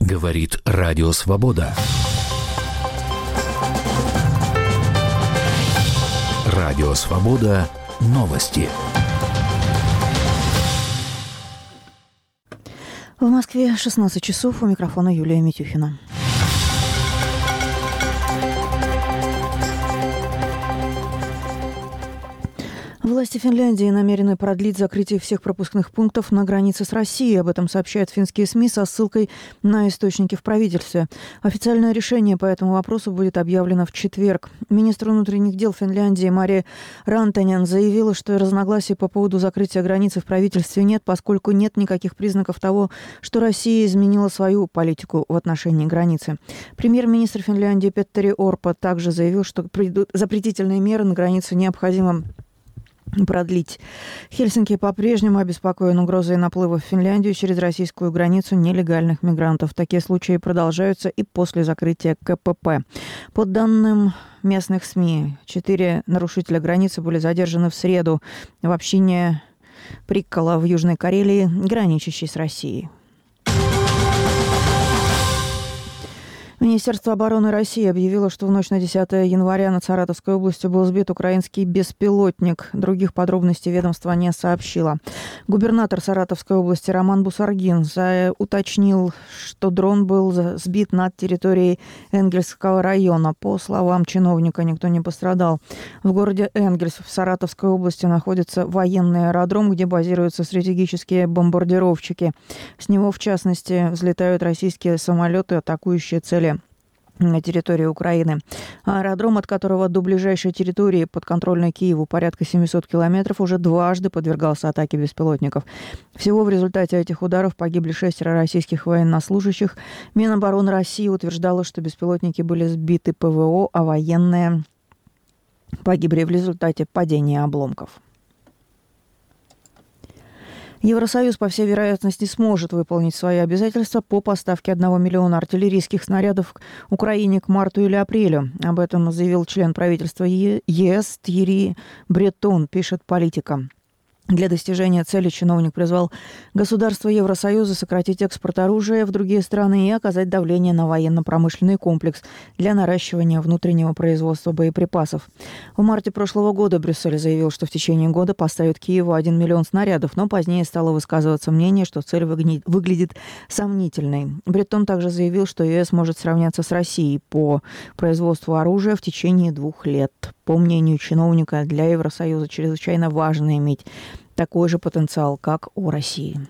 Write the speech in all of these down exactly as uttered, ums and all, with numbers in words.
Говорит Радио Свобода. Радио Свобода. Новости. В Москве шестнадцать часов. У микрофона Юлия Митюхина. Власти Финляндии намерены продлить закрытие всех пропускных пунктов на границе с Россией. Об этом сообщают финские СМИ со ссылкой на источники в правительстве. Официальное решение по этому вопросу будет объявлено в четверг. Министр внутренних дел Финляндии Мари Рантанен заявила, что разногласий по поводу закрытия границы в правительстве нет, поскольку нет никаких признаков того, что Россия изменила свою политику в отношении границы. Премьер-министр Финляндии Петтери Орпо также заявил, что запретительные меры на границе необходимо продлить. Хельсинки по-прежнему обеспокоен угрозой наплыва в Финляндию через российскую границу нелегальных мигрантов. Такие случаи продолжаются и после закрытия ка пэ пэ. По данным местных СМИ, четыре нарушителя границы были задержаны в среду в общине Приккала в Южной Карелии, граничащей с Россией. Министерство обороны России объявило, что в ночь на десятое января над Саратовской областью был сбит украинский беспилотник. Других подробностей ведомство не сообщило. Губернатор Саратовской области Роман Бусаргин уточнил, что дрон был сбит над территорией Энгельсского района. По словам чиновника, никто не пострадал. В городе Энгельс в Саратовской области находится военный аэродром, где базируются стратегические бомбардировщики. С него, в частности, взлетают российские самолеты, атакующие цели на территории Украины. Аэродром, от которого до ближайшей территории, подконтрольной Киеву, порядка семьсот километров, уже дважды подвергался атаке беспилотников. Всего в результате этих ударов погибли шестеро российских военнослужащих. Минобороны России утверждала, что беспилотники были сбиты пэ вэ о, а военные погибли в результате падения обломков. Евросоюз, по всей вероятности, сможет выполнить свои обязательства по поставке одного миллиона артиллерийских снарядов к Украине к марту или апрелю. Об этом заявил член правительства е эс Тьерри Бретон, пишет «Политика». Для достижения цели чиновник призвал государства Евросоюза сократить экспорт оружия в другие страны и оказать давление на военно-промышленный комплекс для наращивания внутреннего производства боеприпасов. В марте прошлого года Брюссель заявил, что в течение года поставит Киеву один миллион снарядов, но позднее стало высказываться мнение, что цель выглядит сомнительной. Бретон также заявил, что е эс может сравняться с Россией по производству оружия в течение двух лет. По мнению чиновника, для Евросоюза чрезвычайно важно иметь такой же потенциал, как у России.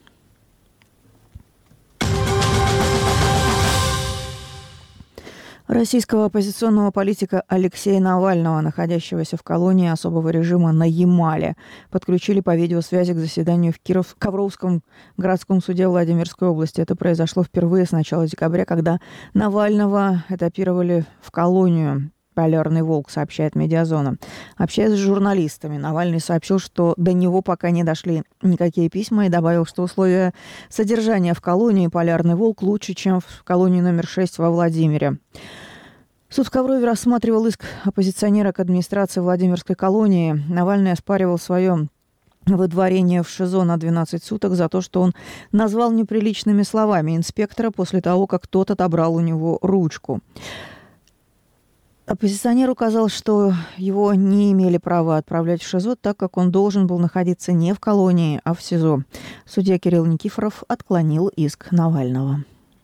Российского оппозиционного политика Алексея Навального, находящегося в колонии особого режима на Ямале, подключили по видеосвязи к заседанию в Киров... Ковровском городском суде Владимирской области. Это произошло впервые с начала декабря, когда Навального этапировали в колонию. «Полярный волк», сообщает «Медиазона». Общаясь с журналистами, Навальный сообщил, что до него пока не дошли никакие письма, и добавил, что условия содержания в колонии «Полярный волк» лучше, чем в колонии номер шесть во Владимире. Суд в Коврове рассматривал иск оппозиционера к администрации Владимирской колонии. Навальный оспаривал свое выдворение в ШИЗО на двенадцать суток за то, что он назвал неприличными словами инспектора после того, как тот отобрал у него ручку. Оппозиционер указал, что его не имели права отправлять в ШИЗО, так как он должен был находиться не в колонии, а в СИЗО. Судья Кирилл Никифоров отклонил иск Навального.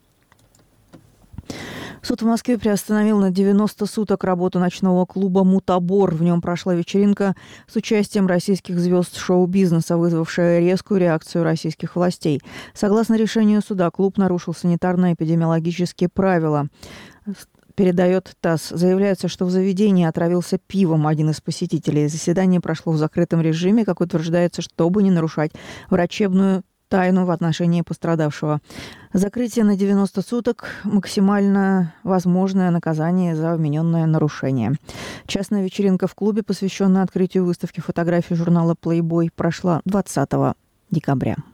Суд в Москве приостановил на девяносто суток работу ночного клуба «Мутабор». В нем прошла вечеринка с участием российских звезд шоу-бизнеса, вызвавшая резкую реакцию российских властей. Согласно решению суда, клуб нарушил санитарно-эпидемиологические правила. Передает ТАСС. Заявляется, что в заведении отравился пивом один из посетителей. Заседание прошло в закрытом режиме, как утверждается, чтобы не нарушать врачебную тайну в отношении пострадавшего. Закрытие на девяносто суток – максимально возможное наказание за вмененное нарушение. Частная вечеринка в клубе, посвященная открытию выставки фотографий журнала Playboy, прошла двадцатого декабря.